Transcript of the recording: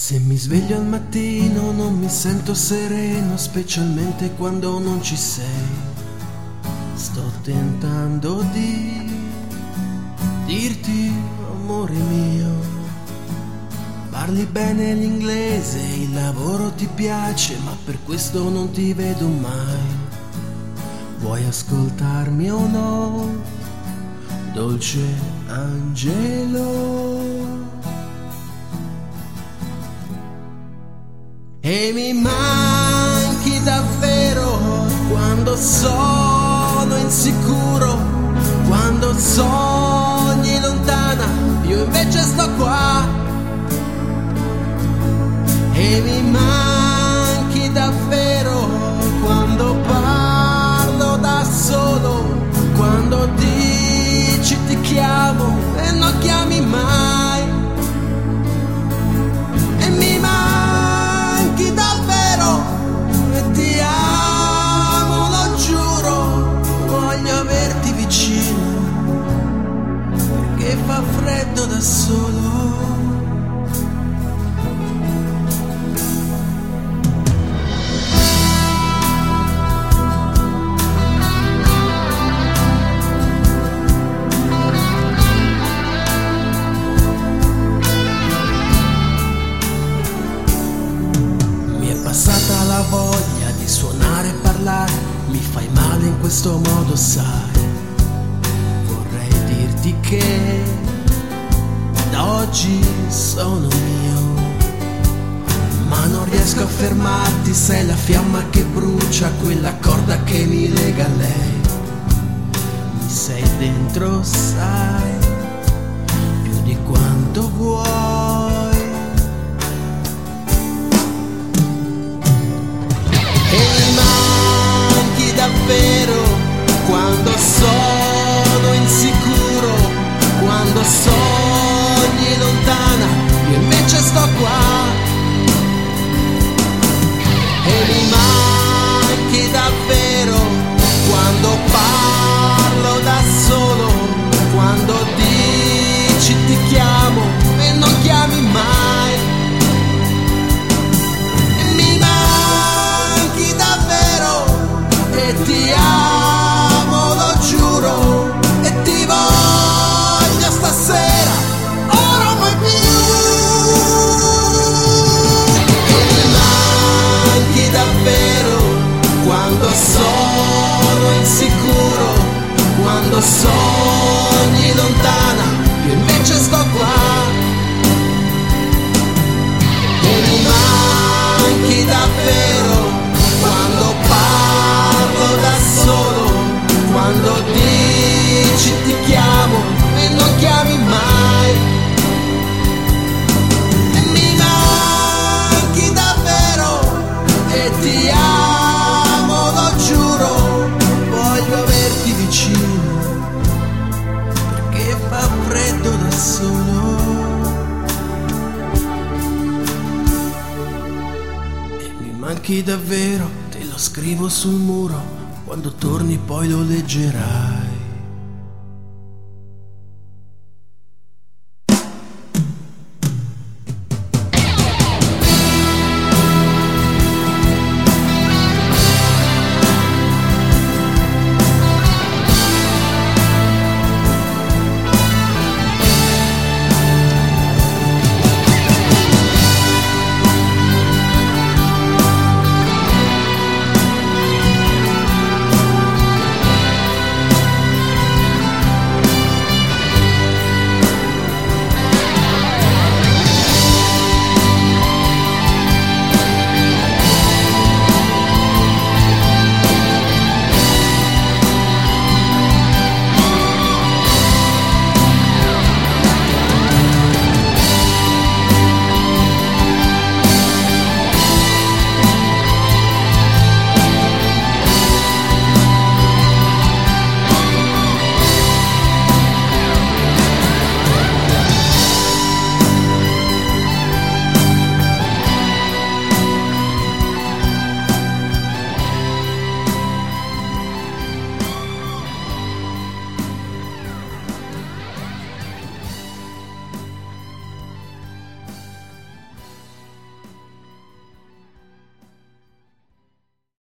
Se mi sveglio al mattino non mi sento sereno, specialmente quando non ci sei. Sto tentando di dirti, amore mio, parli bene l'inglese, il lavoro ti piace, ma per questo non ti vedo mai. Vuoi ascoltarmi o no, dolce angelo? E mi manchi davvero quando sono insicuro, quando sogni lontana, io invece sto qua. E mi manchi davvero quando parlo da solo, quando dici ti chiamo e non chiami mai. E mi manchi davvero e ti amo, lo giuro, voglio averti vicino perché fa freddo da solo. Passata la voglia di suonare e parlare, mi fai male in questo modo, sai. Vorrei dirti che da oggi sono mio, ma non riesco a fermarti, sei la fiamma che brucia, quella corda che mi lega a lei. Mi sei dentro, sai, più di quanto vuoi. E mi manchi davvero quando sono insicuro, quando sogni lontana, io invece sto qua. E mi manchi davvero quando parlo da solo, quando dici ti chiamo e non chiami mai. Ti amo, lo giuro, e ti voglio stasera, ora mai più. E mi manchi davvero quando sono insicuro, quando sogni lontana, io invece sto qua. E mi manchi davvero quando parlo da solo, quando dici ti chiamo e non chiami mai. E mi manchi davvero e ti amo, lo giuro, voglio averti vicino perché fa freddo da solo. E mi manchi davvero, te lo scrivo sul muro, quando torni poi lo leggerai.